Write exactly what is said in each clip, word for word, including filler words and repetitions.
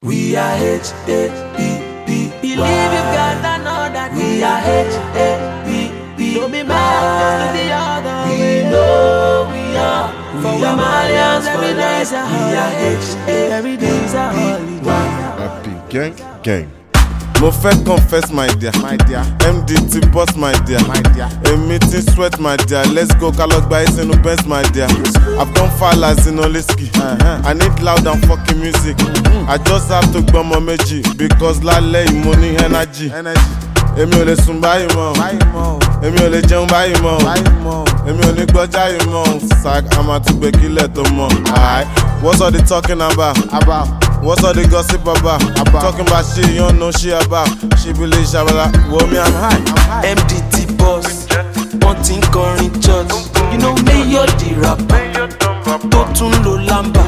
We are H A P P. Believe you gotta know that we are H A P P. Don't be mad to the other way. We know we are. For we are Malians, every day is a holiday. Every day is a holiday. Happy gang, gang. Mo fẹ́ confess my dear, my dear. M D T boss my dear, my dear. A meeting sweat my dear. Let's go Kalogba is in Benz my dear. I've done far as in Oliski. Uh-huh. I need loud and fucking music. Mm-hmm. I just have to gbọ́ mọ méjì because lálẹ́ yìí mo ní energy. Energy. Èmi ò lè sùn báyìí mọ́. Èmi ò lè jẹun báyìí mọ́. Èmi ò ní gbọ́jà yìí mọ́. Sack a máa tún gbé kílẹ̀ tó mọ́. Alright, what's all the talking about? About. What's all the gossip about? about? Talking about shit you don't know shit about. She believe shabala. Well, me, I'm high. I'm high. M D T boss, wanting current church. You know me, you're the rapper. Totun lo lamba.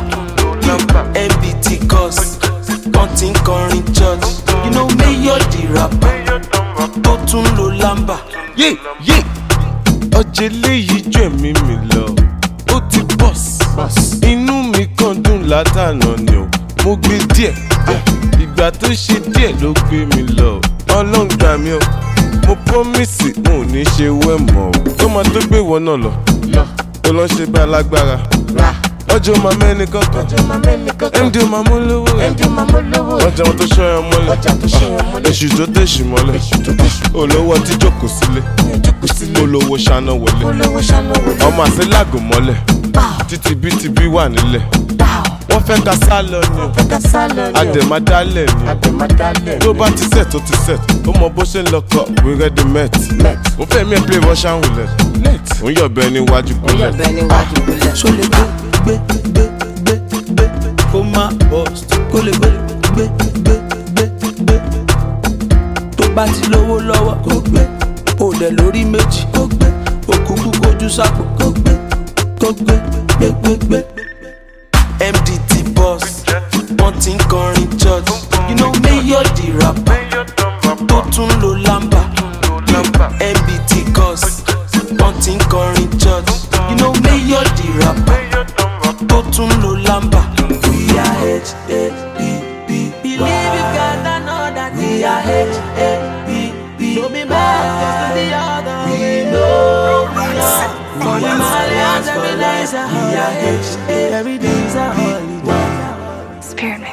M D T cause, wanting current church. You know me, you're the rapper. Totun lo lamba. Yeah, yeah. Ojele yi ju emi mi lọ. Ó ti boss. Inú mi kàn dùn látàná ni o. Mo gbé díẹ̀, ìgbà tó ṣe díẹ̀ ló gbé mi lọ. Ọlọ́run gbà mí o, mo promise mo ò ní ṣe wẹ́ mọ́ o. Tó máa tó gbé ìwọ náà lọ, tó lọ ṣe bí alágbára. Ọjọ́ máa mẹ́ni kankan, M D ó máa mú lówó rẹ̀. Ọjà wọn tó ṣọ́ ẹ mọ́lẹ̀, èṣù tó tẹ̀sù mọ́lẹ̀. Olówó tí jókòó sílé, olówó ṣáná wọlé. Ọmọ àṣẹ lágò mọ́lẹ̀, títí bí ti bí wà nílẹ̀. Wọ́n fẹ́ ka sálọ ni, àdèmádálẹ̀ ni. Tó bá ti set, ó ti set. Ó mọ bó ṣe ń lọ kọ, we ready met. Mo fẹ́ mi play Russian roulette. Ó ń yọ̀bẹ níwájú bullet. Ṣó lè gbé gbé gbé gbé gbé kó má bust. Kó lè gbé gbé gbé gbé gbé. Tó bá ti lówó lọ́wọ́ kó gbé. Ó dẹ̀ lórí méjì kó gbé. Òkúkú kojú sápò kó gbé. Kó gbé gbé gbé gbé. M D T boss, wanting current church. You know me, you're the rapper. Totun lo lamba. M D T cause, wanting current church. You know me, you're the rapper. Totun lo lamba. We are H A P P. Believe you gotta know that we are H A P P. Don't be mad to the other way. We know we are. For the Malians, every day is a holiday. Every day is a holiday. Spirit